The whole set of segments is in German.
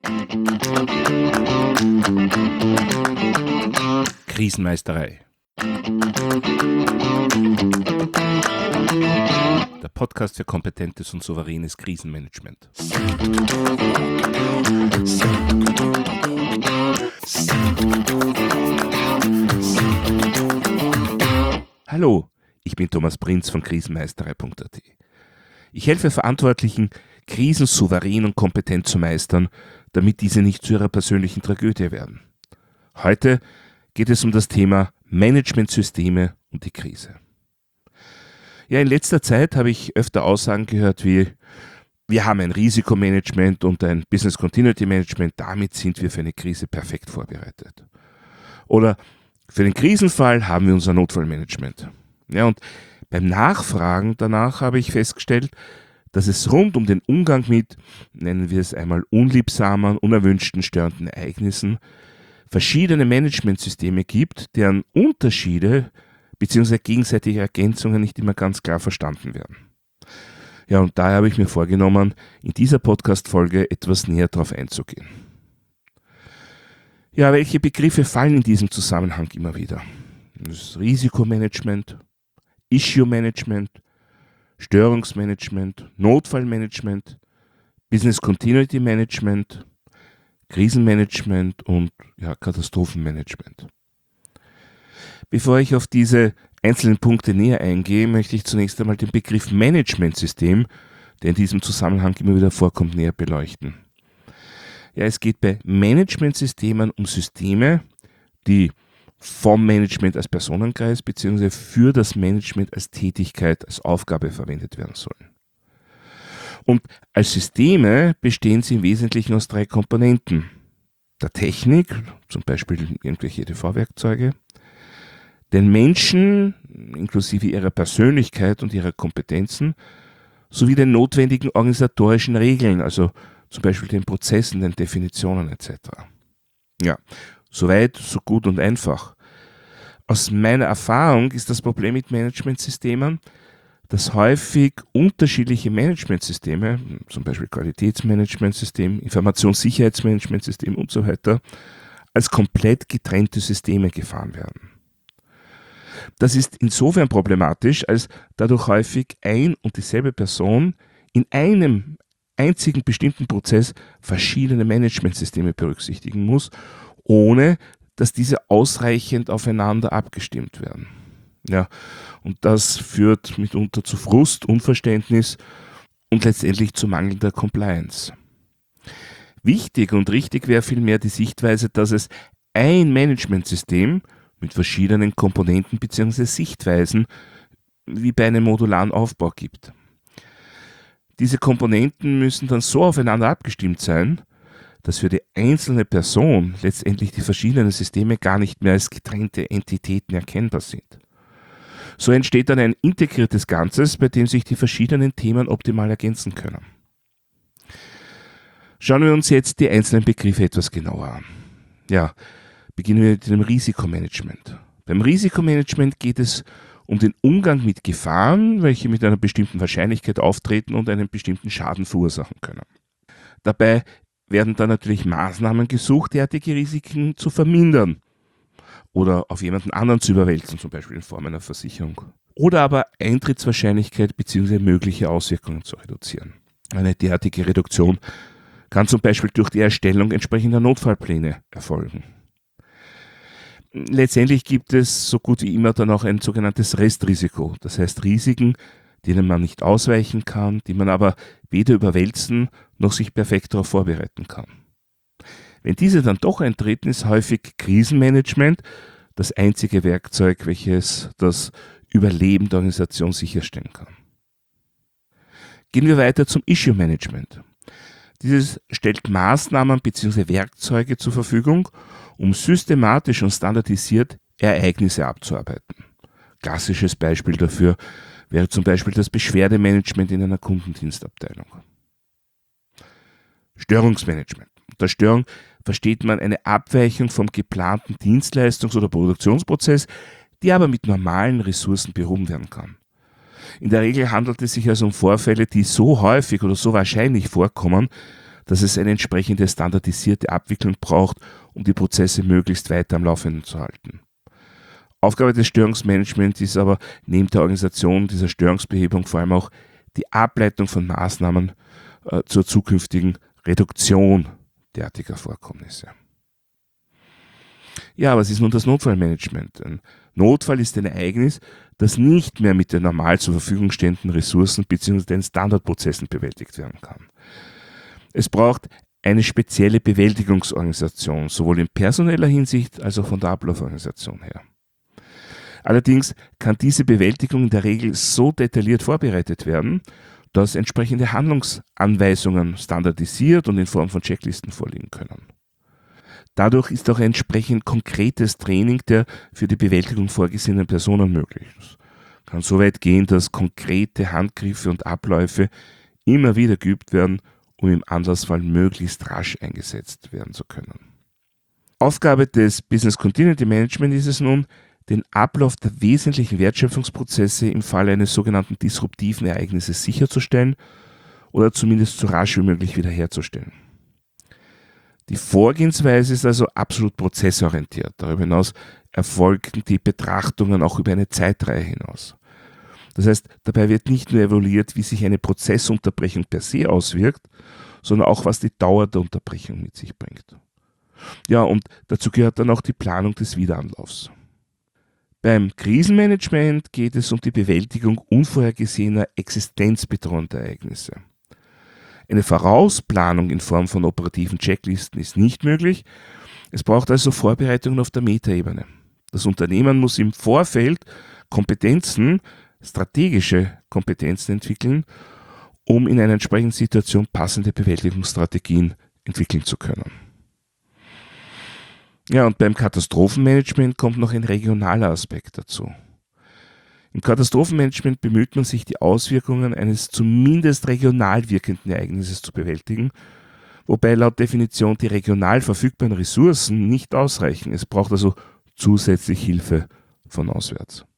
Krisenmeisterei. Der Podcast für kompetentes und souveränes Krisenmanagement. Hallo, ich bin Thomas Prinz von krisenmeisterei.at. Ich helfe Verantwortlichen, Krisen souverän und kompetent zu meistern, damit diese nicht zu ihrer persönlichen Tragödie werden. Heute geht es um das Thema Managementsysteme und die Krise. Ja, in letzter Zeit habe ich öfter Aussagen gehört wie: Wir haben ein Risikomanagement und ein Business Continuity Management, damit sind wir für eine Krise perfekt vorbereitet. Oder für den Krisenfall haben wir unser Notfallmanagement. Ja, und beim Nachfragen danach habe ich festgestellt, dass es rund um den Umgang mit, nennen wir es einmal, unliebsamen, unerwünschten, störenden Ereignissen verschiedene Managementsysteme gibt, deren Unterschiede bzw. gegenseitige Ergänzungen nicht immer ganz klar verstanden werden. Ja, und daher habe ich mir vorgenommen, in dieser Podcast-Folge etwas näher darauf einzugehen. Ja, welche Begriffe fallen in diesem Zusammenhang immer wieder? Das Risikomanagement, Issue-Management, Störungsmanagement, Notfallmanagement, Business Continuity Management, Krisenmanagement und Katastrophenmanagement. Bevor ich auf diese einzelnen Punkte näher eingehe, möchte ich zunächst einmal den Begriff Managementsystem, der in diesem Zusammenhang immer wieder vorkommt, näher beleuchten. Ja, es geht bei Managementsystemen um Systeme, die vom Management als Personenkreis bzw. für das Management als Tätigkeit, als Aufgabe verwendet werden sollen. Und als Systeme bestehen sie im Wesentlichen aus 3 Komponenten: der Technik, zum Beispiel irgendwelche EDV-Werkzeuge, den Menschen, inklusive ihrer Persönlichkeit und ihrer Kompetenzen, sowie den notwendigen organisatorischen Regeln, also zum Beispiel den Prozessen, den Definitionen etc. Ja, soweit, so gut und einfach. Aus meiner Erfahrung ist das Problem mit Managementsystemen, dass häufig unterschiedliche Managementsysteme, zum Beispiel Qualitätsmanagementsystem, Informationssicherheitsmanagementsystem und so weiter, als komplett getrennte Systeme gefahren werden. Das ist insofern problematisch, als dadurch häufig ein und dieselbe Person in einem einzigen bestimmten Prozess verschiedene Managementsysteme berücksichtigen muss, ohne dass diese ausreichend aufeinander abgestimmt werden. Ja, und das führt mitunter zu Frust, Unverständnis und letztendlich zu mangelnder Compliance. Wichtig und richtig wäre vielmehr die Sichtweise, dass es ein Managementsystem mit verschiedenen Komponenten bzw. Sichtweisen wie bei einem modularen Aufbau gibt. Diese Komponenten müssen dann so aufeinander abgestimmt sein, dass für die einzelne Person letztendlich die verschiedenen Systeme gar nicht mehr als getrennte Entitäten erkennbar sind. So entsteht dann ein integriertes Ganzes, bei dem sich die verschiedenen Themen optimal ergänzen können. Schauen wir uns jetzt die einzelnen Begriffe etwas genauer an. Ja, beginnen wir mit dem Risikomanagement. Beim Risikomanagement geht es um den Umgang mit Gefahren, welche mit einer bestimmten Wahrscheinlichkeit auftreten und einen bestimmten Schaden verursachen können. Dabei werden dann natürlich Maßnahmen gesucht, derartige Risiken zu vermindern oder auf jemanden anderen zu überwälzen, zum Beispiel in Form einer Versicherung. Oder aber Eintrittswahrscheinlichkeit bzw. mögliche Auswirkungen zu reduzieren. Eine derartige Reduktion kann zum Beispiel durch die Erstellung entsprechender Notfallpläne erfolgen. Letztendlich gibt es so gut wie immer dann auch ein sogenanntes Restrisiko, das heißt Risiken, denen man nicht ausweichen kann, die man aber weder überwälzen noch sich perfekt darauf vorbereiten kann. Wenn diese dann doch eintreten, ist häufig Krisenmanagement das einzige Werkzeug, welches das Überleben der Organisation sicherstellen kann. Gehen wir weiter zum Issue Management. Dieses stellt Maßnahmen bzw. Werkzeuge zur Verfügung, um systematisch und standardisiert Ereignisse abzuarbeiten. Klassisches Beispiel dafür wäre zum Beispiel das Beschwerdemanagement in einer Kundendienstabteilung. Störungsmanagement. Unter Störung versteht man eine Abweichung vom geplanten Dienstleistungs- oder Produktionsprozess, die aber mit normalen Ressourcen behoben werden kann. In der Regel handelt es sich also um Vorfälle, die so häufig oder so wahrscheinlich vorkommen, dass es eine entsprechende standardisierte Abwicklung braucht, um die Prozesse möglichst weiter am Laufenden zu halten. Aufgabe des Störungsmanagements ist aber neben der Organisation dieser Störungsbehebung vor allem auch die Ableitung von Maßnahmen zur zukünftigen Reduktion derartiger Vorkommnisse. Ja, was ist nun das Notfallmanagement? Ein Notfall ist ein Ereignis, das nicht mehr mit den normal zur Verfügung stehenden Ressourcen bzw. den Standardprozessen bewältigt werden kann. Es braucht eine spezielle Bewältigungsorganisation, sowohl in personeller Hinsicht als auch von der Ablauforganisation her. Allerdings kann diese Bewältigung in der Regel so detailliert vorbereitet werden, dass entsprechende Handlungsanweisungen standardisiert und in Form von Checklisten vorliegen können. Dadurch ist auch ein entsprechend konkretes Training der für die Bewältigung vorgesehenen Personen möglich. Es kann so weit gehen, dass konkrete Handgriffe und Abläufe immer wieder geübt werden, um im Anlassfall möglichst rasch eingesetzt werden zu können. Aufgabe des Business Continuity Management ist es nun, den Ablauf der wesentlichen Wertschöpfungsprozesse im Falle eines sogenannten disruptiven Ereignisses sicherzustellen oder zumindest so rasch wie möglich wiederherzustellen. Die Vorgehensweise ist also absolut prozessorientiert. Darüber hinaus erfolgen die Betrachtungen auch über eine Zeitreihe hinaus. Das heißt, dabei wird nicht nur evaluiert, wie sich eine Prozessunterbrechung per se auswirkt, sondern auch, was die Dauer der Unterbrechung mit sich bringt. Ja, und dazu gehört dann auch die Planung des Wiederanlaufs. Beim Krisenmanagement geht es um die Bewältigung unvorhergesehener existenzbedrohender Ereignisse. Eine Vorausplanung in Form von operativen Checklisten ist nicht möglich. Es braucht also Vorbereitungen auf der Metaebene. Das Unternehmen muss im Vorfeld strategische Kompetenzen entwickeln, um in einer entsprechenden Situation passende Bewältigungsstrategien entwickeln zu können. Ja, und beim Katastrophenmanagement kommt noch ein regionaler Aspekt dazu. Im Katastrophenmanagement bemüht man sich, die Auswirkungen eines zumindest regional wirkenden Ereignisses zu bewältigen, wobei laut Definition die regional verfügbaren Ressourcen nicht ausreichen. Es braucht also zusätzlich Hilfe von auswärts.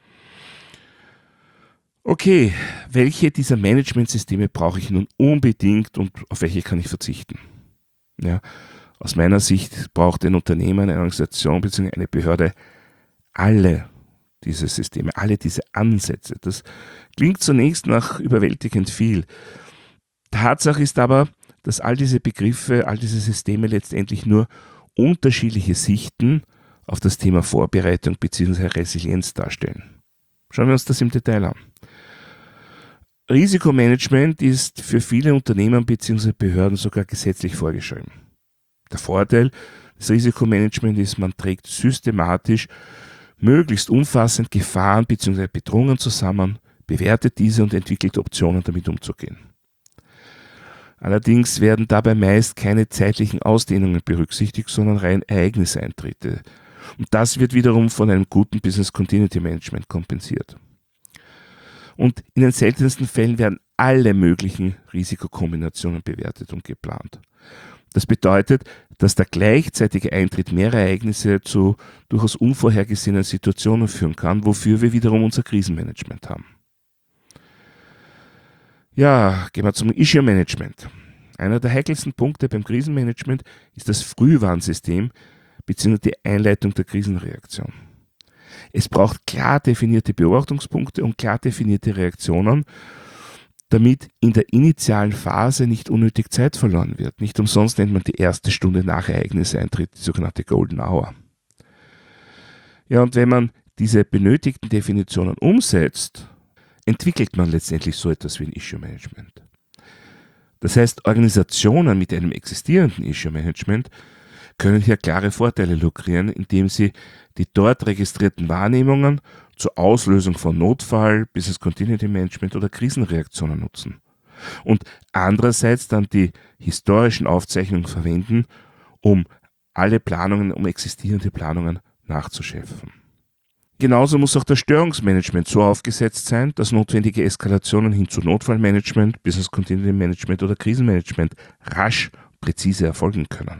Okay, welche dieser Managementsysteme brauche ich nun unbedingt und auf welche kann ich verzichten? Ja, aus meiner Sicht braucht ein Unternehmen, eine Organisation bzw. eine Behörde alle diese Systeme, alle diese Ansätze. Das klingt zunächst nach überwältigend viel. Tatsache ist aber, dass all diese Begriffe, all diese Systeme letztendlich nur unterschiedliche Sichten auf das Thema Vorbereitung bzw. Resilienz darstellen. Schauen wir uns das im Detail an. Risikomanagement ist für viele Unternehmen bzw. Behörden sogar gesetzlich vorgeschrieben. Der Vorteil des Risikomanagements ist, man trägt systematisch möglichst umfassend Gefahren bzw. Bedrohungen zusammen, bewertet diese und entwickelt Optionen, damit umzugehen. Allerdings werden dabei meist keine zeitlichen Ausdehnungen berücksichtigt, sondern rein Ereigniseintritte. Und das wird wiederum von einem guten Business Continuity Management kompensiert. Und in den seltensten Fällen werden alle möglichen Risikokombinationen bewertet und geplant. Das bedeutet, dass der gleichzeitige Eintritt mehrerer Ereignisse zu durchaus unvorhergesehenen Situationen führen kann, wofür wir wiederum unser Krisenmanagement haben. Ja, gehen wir zum Issue Management. Einer der heikelsten Punkte beim Krisenmanagement ist das Frühwarnsystem bzw. die Einleitung der Krisenreaktion. Es braucht klar definierte Beobachtungspunkte und klar definierte Reaktionen, damit in der initialen Phase nicht unnötig Zeit verloren wird. Nicht umsonst nennt man die erste Stunde nach Ereigniseintritt die sogenannte Golden Hour. Ja, und wenn man diese benötigten Definitionen umsetzt, entwickelt man letztendlich so etwas wie ein Issue Management. Das heißt, Organisationen mit einem existierenden Issue Management können hier klare Vorteile lukrieren, indem sie die dort registrierten Wahrnehmungen zur Auslösung von Notfall, Business Continuity Management oder Krisenreaktionen nutzen. Und andererseits dann die historischen Aufzeichnungen verwenden, um existierende Planungen nachzuschärfen. Genauso muss auch das Störungsmanagement so aufgesetzt sein, dass notwendige Eskalationen hin zu Notfallmanagement, Business Continuity Management oder Krisenmanagement rasch, präzise erfolgen können.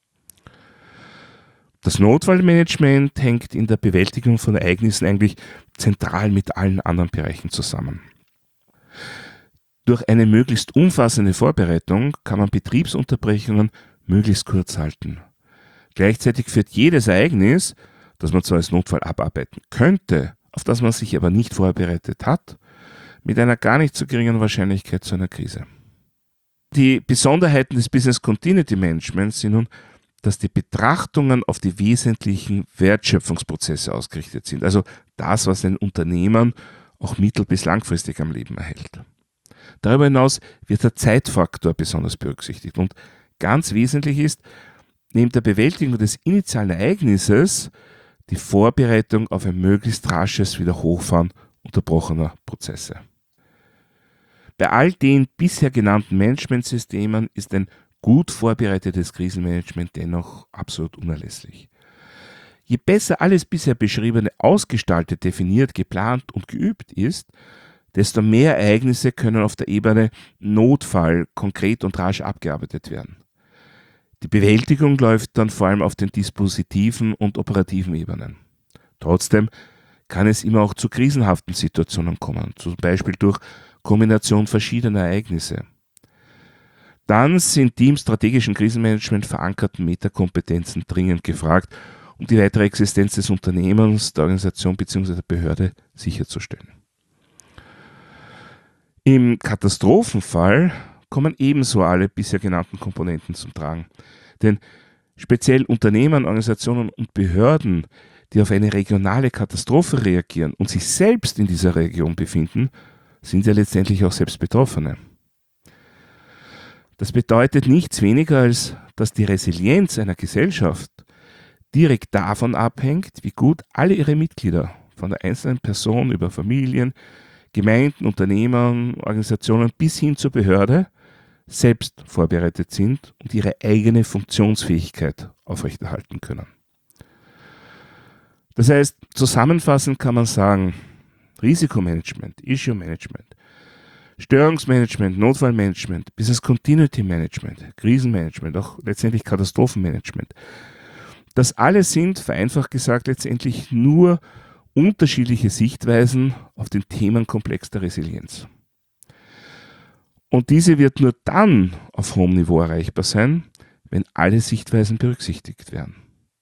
Das Notfallmanagement hängt in der Bewältigung von Ereignissen eigentlich zentral mit allen anderen Bereichen zusammen. Durch eine möglichst umfassende Vorbereitung kann man Betriebsunterbrechungen möglichst kurz halten. Gleichzeitig führt jedes Ereignis, das man zwar als Notfall abarbeiten könnte, auf das man sich aber nicht vorbereitet hat, mit einer gar nicht so geringen Wahrscheinlichkeit zu einer Krise. Die Besonderheiten des Business Continuity Managements sind nun, dass die Betrachtungen auf die wesentlichen Wertschöpfungsprozesse ausgerichtet sind, also das, was ein Unternehmen auch mittel- bis langfristig am Leben erhält. Darüber hinaus wird der Zeitfaktor besonders berücksichtigt und ganz wesentlich ist, neben der Bewältigung des initialen Ereignisses die Vorbereitung auf ein möglichst rasches Wiederhochfahren unterbrochener Prozesse. Bei all den bisher genannten Managementsystemen ist ein gut vorbereitetes Krisenmanagement dennoch absolut unerlässlich. Je besser alles bisher Beschriebene ausgestaltet, definiert, geplant und geübt ist, desto mehr Ereignisse können auf der Ebene Notfall konkret und rasch abgearbeitet werden. Die Bewältigung läuft dann vor allem auf den dispositiven und operativen Ebenen. Trotzdem kann es immer auch zu krisenhaften Situationen kommen, zum Beispiel durch Kombination verschiedener Ereignisse. Dann sind die im strategischen Krisenmanagement verankerten Metakompetenzen dringend gefragt, um die weitere Existenz des Unternehmens, der Organisation bzw. der Behörde sicherzustellen. Im Katastrophenfall kommen ebenso alle bisher genannten Komponenten zum Tragen. Denn speziell Unternehmen, Organisationen und Behörden, die auf eine regionale Katastrophe reagieren und sich selbst in dieser Region befinden, sind ja letztendlich auch selbst Betroffene. Das bedeutet nichts weniger, als dass die Resilienz einer Gesellschaft direkt davon abhängt, wie gut alle ihre Mitglieder, von der einzelnen Person über Familien, Gemeinden, Unternehmen, Organisationen bis hin zur Behörde, selbst vorbereitet sind und ihre eigene Funktionsfähigkeit aufrechterhalten können. Das heißt, zusammenfassend kann man sagen, Risikomanagement, Issue Management, Störungsmanagement, Notfallmanagement, Business Continuity Management, Krisenmanagement, auch letztendlich Katastrophenmanagement. Das alles sind, vereinfacht gesagt, letztendlich nur unterschiedliche Sichtweisen auf den Themenkomplex der Resilienz. Und diese wird nur dann auf hohem Niveau erreichbar sein, wenn alle Sichtweisen berücksichtigt werden.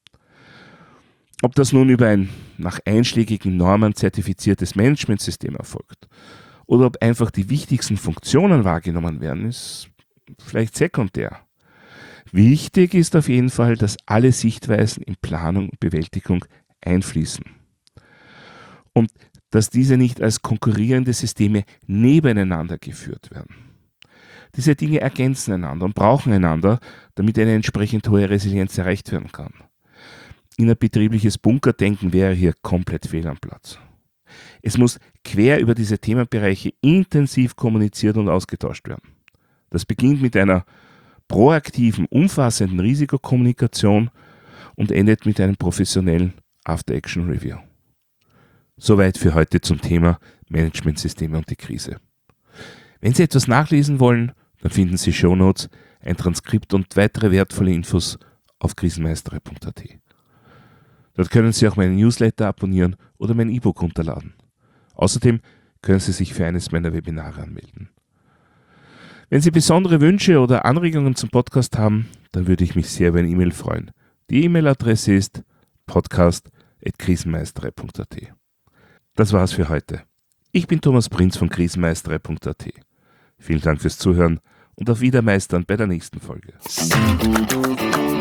Ob das nun über ein nach einschlägigen Normen zertifiziertes Managementsystem erfolgt oder ob einfach die wichtigsten Funktionen wahrgenommen werden, ist vielleicht sekundär. Wichtig ist auf jeden Fall, dass alle Sichtweisen in Planung und Bewältigung einfließen. Und dass diese nicht als konkurrierende Systeme nebeneinander geführt werden. Diese Dinge ergänzen einander und brauchen einander, damit eine entsprechend hohe Resilienz erreicht werden kann. Innerbetriebliches Bunkerdenken wäre hier komplett fehl am Platz. Es muss quer über diese Themenbereiche intensiv kommuniziert und ausgetauscht werden. Das beginnt mit einer proaktiven, umfassenden Risikokommunikation und endet mit einem professionellen After-Action-Review. Soweit für heute zum Thema Managementsysteme und die Krise. Wenn Sie etwas nachlesen wollen, dann finden Sie Shownotes, ein Transkript und weitere wertvolle Infos auf krisenmeistere.at. Dort können Sie auch meinen Newsletter abonnieren oder mein E-Book runterladen. Außerdem können Sie sich für eines meiner Webinare anmelden. Wenn Sie besondere Wünsche oder Anregungen zum Podcast haben, dann würde ich mich sehr über eine E-Mail freuen. Die E-Mail-Adresse ist podcast@krisenmeistere.at. Das war's für heute. Ich bin Thomas Prinz von krisenmeistere.at. Vielen Dank fürs Zuhören und auf Wiedermeistern bei der nächsten Folge.